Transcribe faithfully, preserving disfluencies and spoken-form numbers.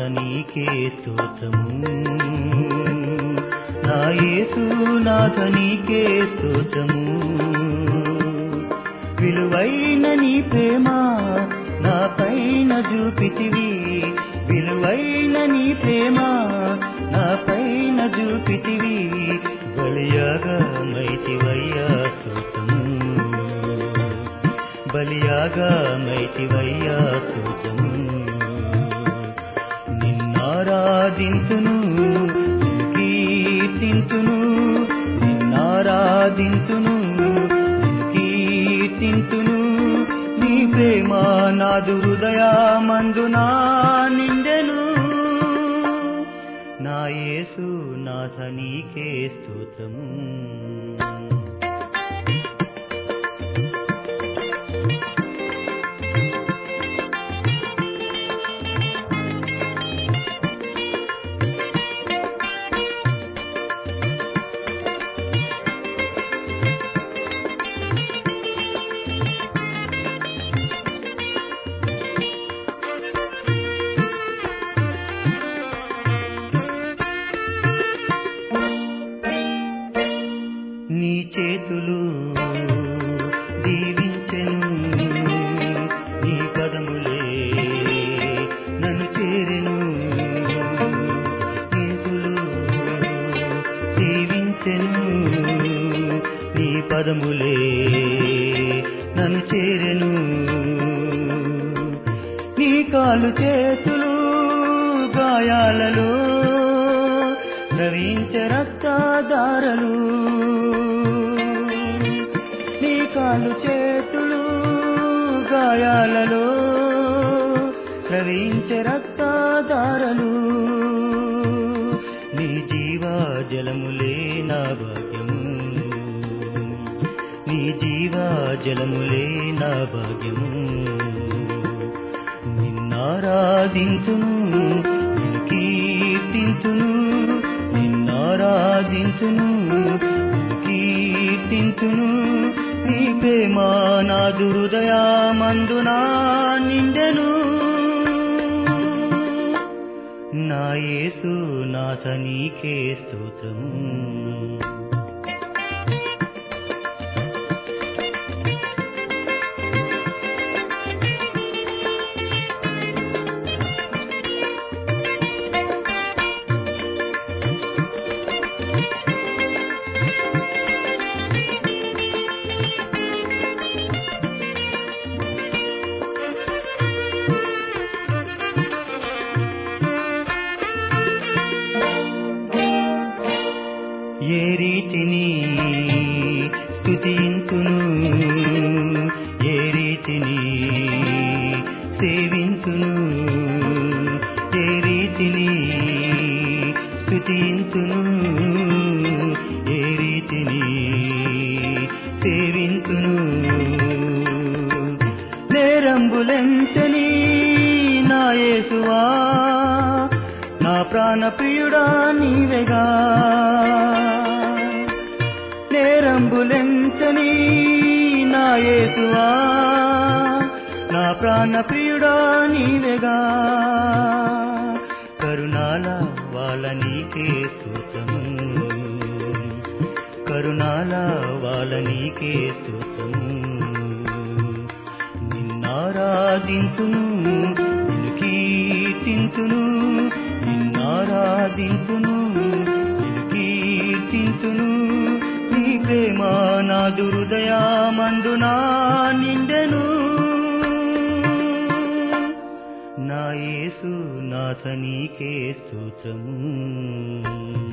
నీకే స్తోత్రము నా యేసునాథ నీకే స్తోత్రము విలువైన నీ ప్రేమ నా పైన చూపితివి విలువైన నీ ప్రేమ నా పైన చూపితివి బలియాగమైతివయ్యా స్తోత్రము బలియాగమైతివయ్యా స్తోత్రము నిన్నారాధింతును కీర్తింతును నిన్నారాధింతును కీర్తింతును నీ ప్రేమ నాదు హృదయమందునా నిండెను నా యేసునాథ నీకే స్తోత్రము నీ చేతులు దీవించెను నీ పదములే నన్ను చేరెను చేతులు దీవించెను నీ పదములే నన్ను చేరెను నీ కాలు చేతులు గాయాలలో ప్రవహించే రక్తధారలు నీ కాలు చేతులు గాయాలలో ప్రవహించే రక్తధారలు నీ జీవా జలములే నా భాగ్యము నీ జీవా జలములే నా భాగ్యము నిన్నారాధింతును కీర్తింతును నిన్నారాధింతును కీర్తింతును నీ ప్రేమ నాదు హృదయమందునా నిండెను నా యేసునాథ నీకే స్తోత్రము ఏ రీతిని స్తుతింతును ఏ రీతిని సేవింతును ఏ రీతిని స్తుతింతును ఏ రీతిని సేవింతును నేరంబులెంతని నా యేసువా నా ప్రాణ ప్రియుడా నీవేగా నేరంబులెంతని నా యేసువా నా ప్రాణ ప్రియుడా నీవేగా కరుణాల వాళ్ళ నీకే స్తోత్రము కరుణాల వాళ్ళ నీకే స్తోత్రము నిన్నారాధింతును నిన్ను కీర్తింతును నిన్నారాధింతును నిన్ను కీర్తింతును నీ ప్రేమ నాదు హృదయమందునా నిండెను నా యేసునాథ నీకే స్తోత్రము